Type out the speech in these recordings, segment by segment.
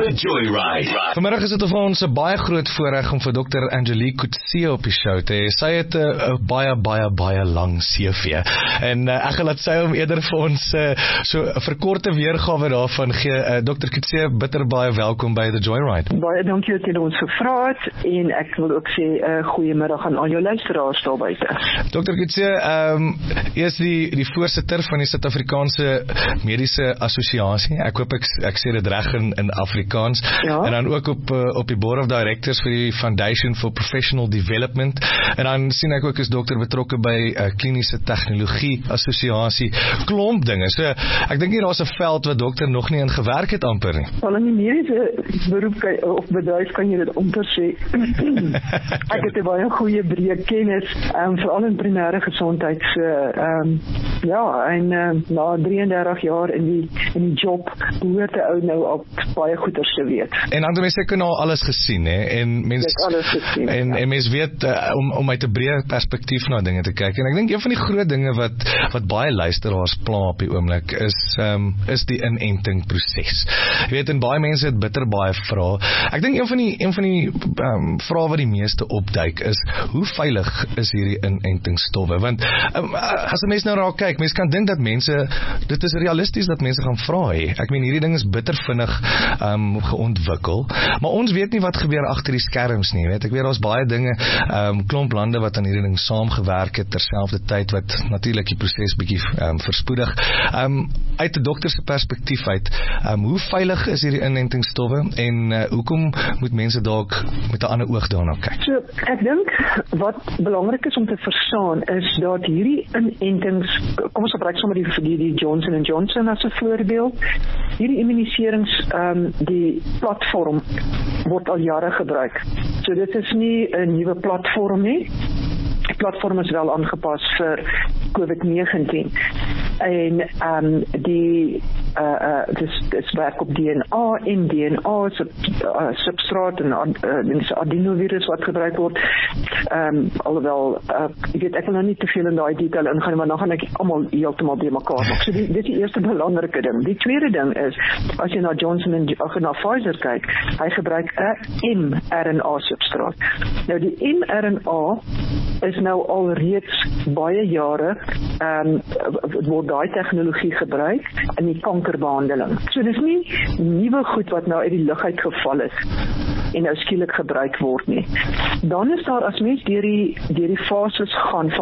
The Joyride. Vanmiddag is dit vir ons 'n baie groot voorreg om vir Dr. Angelique Coetzee op die show te hê. Sy het 'n baie lang CV. En ek gaan laat sy om eerder vir ons so 'n verkorte weergawe daarvan gee. Dr. Coetzee, bitter baie welkom by The Joyride. Baie dankie dat jy ons gevra het en ek wil ook sê goeiemiddag aan al jou luisteraars daar buite. Dr. Coetzee, jy is die voorsitter van die Suid-Afrikaanse Mediese Assosiasie. Ek hoop ek sê dit reg in Afrikaans. Ja. En dan ook op die Board of Directors vir die Foundation for Professional Development. En dan sien ek ook is dokter betrokke by Kliniese Tegnologie Assosiasie. Klomp dinge. So ek dink nie daar's 'n veld wat dokter nog nie in gewerk het amper nie. Wel in die mediese beroep of bedryf kan jy dit amper sê. Ek het 'n baie goeie breë kennis, veral in primêre gesondheid. En na 33 jaar in die job behoort 'n ou nou al baie goeders te weet. En dan mense kan al alles gesien, hè, en mense en mense weet om uit 'n breë perspektief na dinge te kyk. En ek dink een van die groot dinge wat baie luisteraars pla op die oomblik is die inentingproses. Jy weet, en baie mense het bitter baie vrae. Ek dink een van die vrae wat die meeste opduik is, hoe veilig is hierdie inentingsstowwe? Want as 'n mens nou raak kyk, mense kan dink dat dit is realisties dat mense gaan vra hê. Ek meen hierdie ding is bitter vinnig geontwikkel, maar ons weet nie wat gebeur agter die skerms nie, weet. Ek weet daar's baie dinge, klomp lande wat aan hierdie ding saamgewerk het terselfdertyd wat natuurlik die proses bietjie verspoedig. Uit 'n dokter se perspektief uit, hoe veilig is hierdie inentingsstowwe en hoekom moet mense dalk met 'n ander oog daarna kyk? So, ek dink wat belangrik is om te verstaan is dat hierdie inentings, kom ons gebruik sommer die Johnson & Johnson as 'n voorbeeld. Hierdie immuniserings, die platform word al jare gebruik. So dit is nie 'n nuwe platform nie. Die platform is wel aangepas vir COVID-19 en dis werk op DNA en DNA substraat en adenovirus wat gebruik word. Alhoewel ek weet ek wil nou nie te veel in daai detail ingaan, maar dan gaan ek almal heeltemal by mekaar maak. So dit is die eerste belangrike ding. Die tweede ding is as jy na Johnson en na Pfizer kyk, hy gebruik 'n mRNA substraat. Nou die mRNA is nou al reeds baie jare word daai tegnologie gebruik in die kankerbehandeling. So dis nie nuwe goed wat nou uit die lug uit geval het en nou skielik gebruik word nie. Dan is daar as mens deur die fases gaan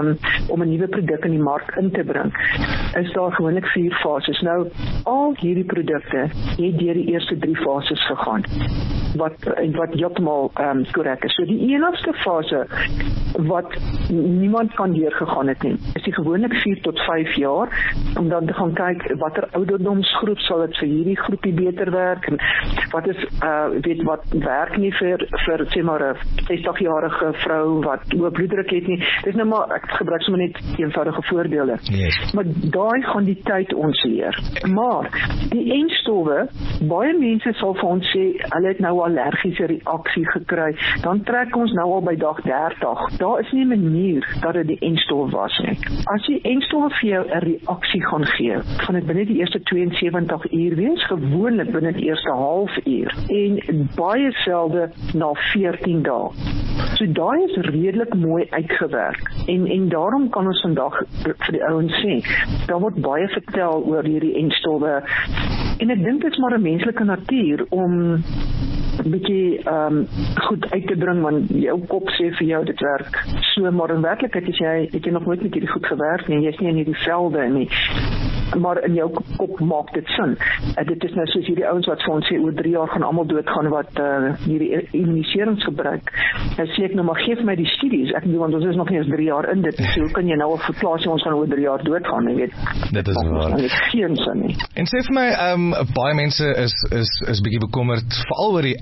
om 'n nuwe produk in die mark in te bring, is daar gewoonlik 4 fases. Nou al hierdie produkte het deur die eerste 3 fases gegaan. Wat heeltemal korrek is. So die enigste fase wat niemand kan deurgegaan het nie, is die gewoonlik 4 tot 5 jaar, om dan te gaan kyk watter ouderdomsgroep sal dit vir hierdie groepie beter werk, en wat is wat werk nie vir sê maar 'n 60-jarige vrou wat hoë bloeddruk het nie. Dis nou maar, ek gebruik sommer net eenvoudige voorbeelde. Yes. Maar daai gaan die tyd ons leer. Maar die enstowwe, baie mense sal vir ons sê hulle het nou allergiese reaksie gekry. Dan trek ons nou al by dag 30. Daar is nie 'n manier dat dit die enstof was nie. As die enstof vir jou 'n reaksie gaan gee, gaan dit binne die eerste 72 uur wees, gewoonlik binne die eerste halfuur en baie selde na 14 dae. So daai is redelik mooi uitgewerk en daarom kan ons vandag vir die ouens sê, daar word baie vertel oor hierdie enstowwe en ek dink dit is maar 'n menslike natuur om 'n bietjie goed uit te bring, want jou kop sê vir jou dit werk so, maar in werklikheid het jy nog nooit met hierdie goed gewerk nie, jy's nie in hierdie velde nie, maar in jou kop maak dit sin. Dit is nou soos hierdie ouens wat vir ons sê oor 3 jaar gaan almal doodgaan wat hierdie immuniserings gebruik. Nou sê ek nou maar gee vir my die studies, ek bedoel want ons is nog nie eens 3 jaar in dit, so hoe kan jy nou al verklaar sê ons gaan oor 3 jaar doodgaan, jy weet. Dit is waar. Dit is geen sin nie. En sê vir my, baie mense is bietjie bekommerd veral oor die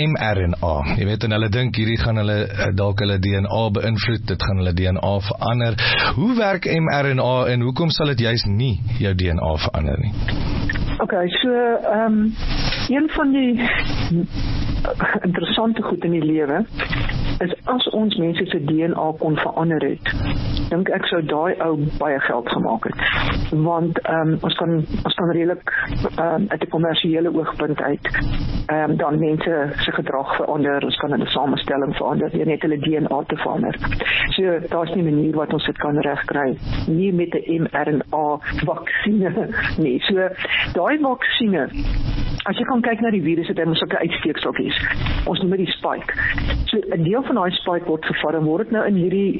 mRNA. Jy weet, en hulle dink hierdie gaan hulle dalk hulle DNA beïnvloed, dit gaan hulle DNA verander. Hoe werk mRNA en hoekom sal dit juist nie jou DNA verander nie? Okay, so Een van die interessante goed in die lewe is as ons mense se DNA kon verander het, dink ek sou daai ou baie geld gemaak het. Want ons kan redelik uit 'n kommersiële oogpunt uit dan mense se gedrag verander, ons kan hulle samestelling verander, deur net hulle DNA te verander. So daar's nie 'n manier wat ons dit kan regkry nie met 'n mRNA vaksine nie. So daai vaksine, as jy kan kyk na die virus, het hy mos sulke uitsteekseltjies. Ons noem dit die spike. So 'n deel van daai spike word gevat en word nou in hierdie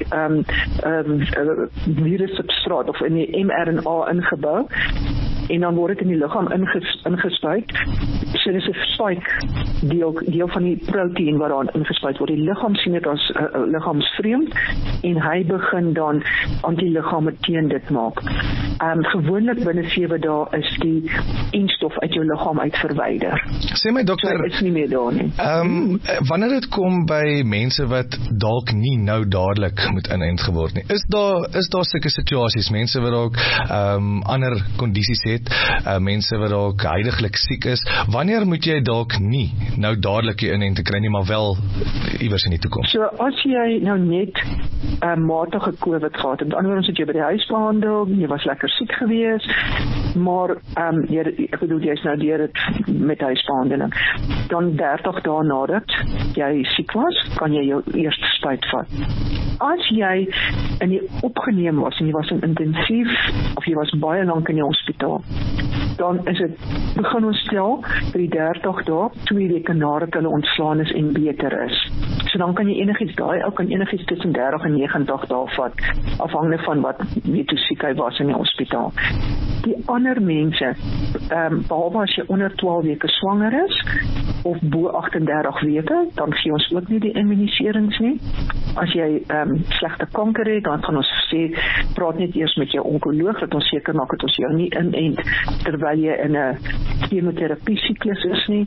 virus substraat of in die mRNA ingebou en dan word dit in die liggaam ingespuit. So dis 'n spike deel van die proteïen wat daar ingespuit word. Die liggaam sien dit as liggaamsvreemd en hy begin dan antiliggame teen dit maak. Gewoonlik binne 7 dae is die enstof uit jou liggaam uit verwyder. Sê my dokter, so, is nie meer daar nie. Wanneer dit kom by mense wat dalk nie nou dadelik moet inent geword nie, is daar sulke situasies, mense wat dalk ander kondisies het, mense wat dalk huidiglik siek is, wanneer moet jy dalk nie nou dadelik die inent te kry nie, maar wel iewers in die toekoms? So as jy nou net matige COVID gehad het, anders as jy by die huis behandel, jy was lekker siek gewees, maar ek bedoel jy is nou deur dit met huisbehandeling, dan 30 dae nadat jy siek was, kan jy jou eerste spuit vat. As jy in die opgeneem was en jy was in intensief of jy was baie lank in die hospitaal, dan is dit begin ons stel vir die 30 dae 2 weke nadat hulle ontslaan is en beter is. So dan kan jy enigiets, daai ou kan enigiets tussen 30 en 90 dae vat, afhangende van wat wie toe siek hy was in die hospitaal. Die ander mense, behalwe as jy onder 12 weke swanger is of bo 38 weke, dan gee ons ook nie die immuniserings nie. As jy slegte kanker het, dan gaan ons sê, praat net eers met jou onkoloog, dat ons seker maak dat ons jou nie inent terwyl jy in 'n chemoterapie siklus is nie.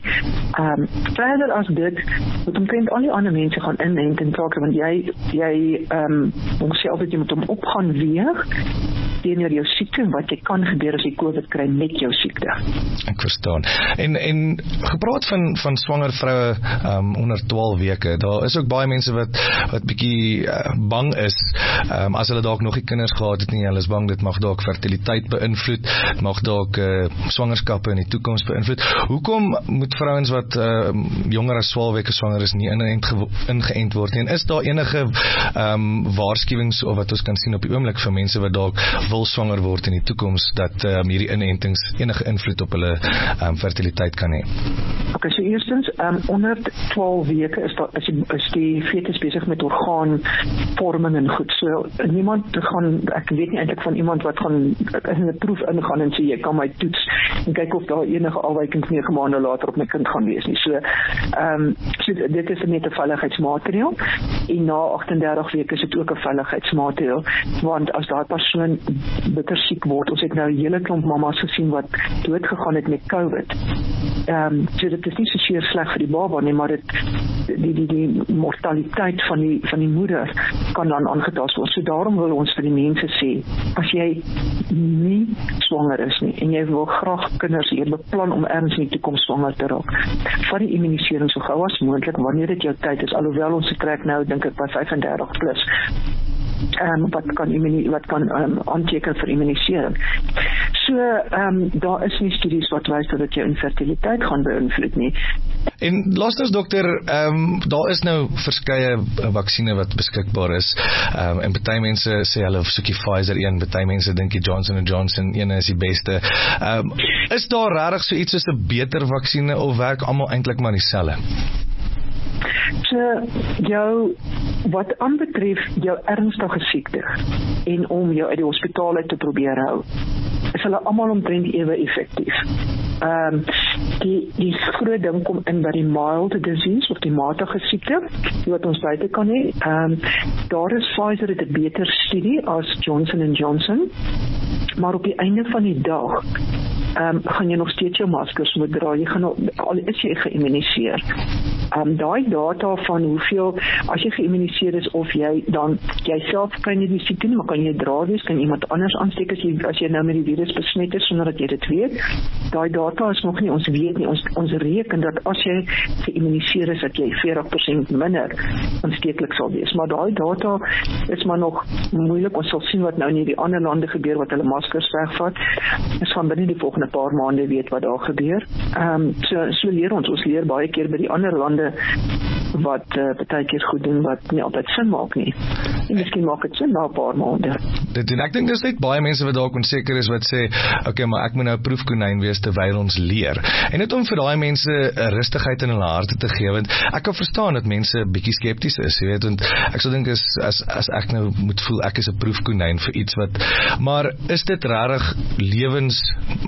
Verder as dit, moet omtrent al die ander mense gaan inent en praat, want jy ons sê altyd jy moet hom op gaan weeg teenoor jou siekte en wat jy kan gebeur as jy COVID kry met jou siekte. Ek verstaan. En gepraat van swanger vroue onder 12 weke, daar is ook baie mense wat bietjie bang is, as hulle dalk nog nie kinders gehad het nie, hulle is bang dit mag dalk fertiliteit beïnvloed, mag dalk swangerskappe in die toekoms beïnvloed. Hoekom moet vrouens wat jonger as 12 weke swanger is nie ingeënt word nie? En is daar enige waarskuwings of wat ons kan sien op die oomblik vir mense wat dalk wil swanger word in die toekoms, dat hierdie inentings enige invloed op hulle fertiliteit kan hê? Okay, so eerstens, onder 12 weke is die fetus besig met orgaanvorming en goed. So niemand gaan, ek weet nie eintlik van iemand wat gaan in 'n proef ingaan en sê jy kan my toets en kyk of daar enige afwykings 9 maande later op my kind gaan wees nie. So dit is net 'n veiligheidsmaatreël en na 38 weke is dit ook 'n veiligheidsmaatreël, want as daai persoon bitter siek word, ons het nou 'n hele klomp mamas gesien wat dood gegaan het met COVID. So dit is nie so seer sleg vir die baba nie, maar die mortaliteit van die moeder kan dan aangetast word. So daarom wil ons vir die mense sê, as jy nie swanger is nie en jy wil graag kinders, jy beplan om ergens in die toekoms swanger te raak, vat die immunisering so gou as moontlik wanneer dit jou tyd is, alhoewel ons trek nou dink ek by 35 plus. Wat kan aanteken vir immunisering. So, daar is nie studies wat wys dat dit jou infertiliteit gaan beïnvloed nie. En laastens dokter, daar is nou verskeie vaksines wat beskikbaar is, en party mense sê hulle soek die Pfizer een, party mense dink die Johnson & Johnson een is die beste. Is daar regtig so iets soos 'n beter vaksine of werk almal eintlik maar dieselfde? So, wat aanbetref jou ernstige siekte en om jou uit die hospitaal uit te probeer hou, is hulle almal omtrent ewe effektief. Die groot ding kom in by die mild disease of die matige siekte wat ons buite kan hê. Daar is Pfizer het 'n beter studie as Johnson & Johnson, maar op die einde van die dag gaan jy nog steeds jou maskers moet dra, al is jy geïmmuniseer. Daai data van hoeveel, as jy geïmmuniseer is of jy self kan jy die siekte nie, maar kan jy dra wees, kan iemand anders aansteek as jy nou met die virus besmet is sonder dat jy dit weet. Daai data is nog nie, ons weet nie, ons reken dat as jy geïmmuniseer is, dat jy 40% minder aansteeklik sal wees. Maar daai data is maar nog moeilik. Ons sal sien wat nou in die ander lande gebeur, wat hulle maskers wegvat. Ons gaan binne die volgende paar maande weet wat daar gebeur. So leer ons leer baie keer by die ander lande wat baie keer goed doen, wat nie altyd sin maak nie. En miskien maak dit sin na 'n paar maande. Ek dink dis net baie mense wat dalk onseker is wat sê, okay, maar ek moet nou 'n proefkonyn wees terwyl ons leer. En net om vir daai mense 'n rustigheid in hulle harte te gee, want ek kan verstaan dat mense bietjie skepties is, jy weet, want ek sou dink as ek nou moet voel ek is 'n proefkonyn vir iets wat, maar is dit regtig lewens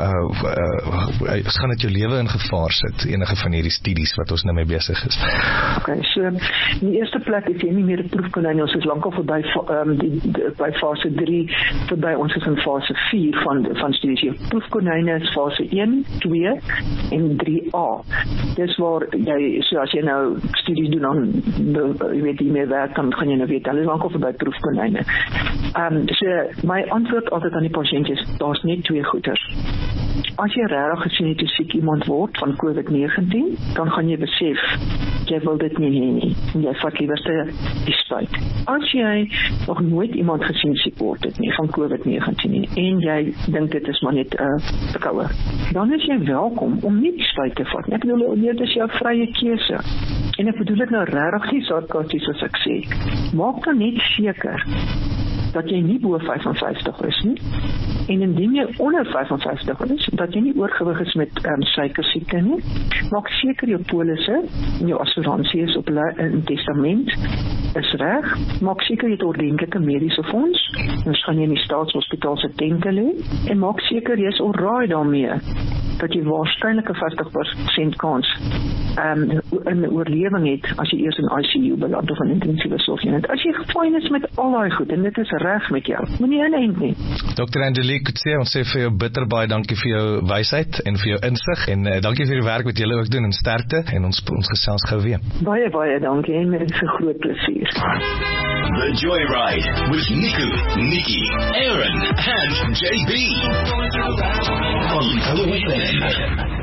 gaan dit jou lewe in gevaar sit, enige van hierdie studies wat ons nou mee besig is? Okay, so in die eerste plek is jy nie meer 'n proefkonyn, ons is lankal verby by fase 3, verby ons is in fase 4 van studies. Jou proefkonyne is fase 1, 2 en 3A. Dis waar jy, so as jy nou studies doen, dan jy weet nie meer werk, dan gaan jy nou weet, hulle is lankal verby proefkonyne. So my antwoord altyd aan die pasiënt is, daar's net 2 goeters. As jy regtig gesien het hoe siek iemand word van COVID-19, dan gaan jy besef, jy wil dit nie hê nie, en jy vat liewer die spuit. As jy nog nooit iemand gesien siek word het nie, van COVID-19 nie, en jy dink dit is maar net 'n verkoue, dan is jy welkom om nie die spuit te vat. Ek bedoel, dit is jou vrye keuse. En ek bedoel dit nou regtig nie sarkasties as ek sê. Maak dan net seker dat jy nie bo 55 is nie, en indien jy onder 55 is, dat jy nie oorgewig is met suikersiekte nie. Maak seker jou polisse en jou assuransie is op hulle testament is reg. Maak seker jy het ordentlike mediese fonds, ons gaan jy in die staatshospitaal se tenke lê, en maak seker jy is alraai daarmee dat jy waarskynlik 'n 50% kans in oorlewing het as jy eers in ICU beland of in intensiewe sorgeenheid. As jy gefyn is met al daai goed en dit is reg met jou, moenie inend nie. Dr. Angelique Coetzee, ons sê vir jou bitter baie dankie vir jou wysheid en vir jou insig en dankie vir die werk wat julle ook doen en sterkte en ons gesels gou weer. Baie dankie en met 'n groot plesier. The Joyride with Nico, Nikki, Aaron and JB on LOFM.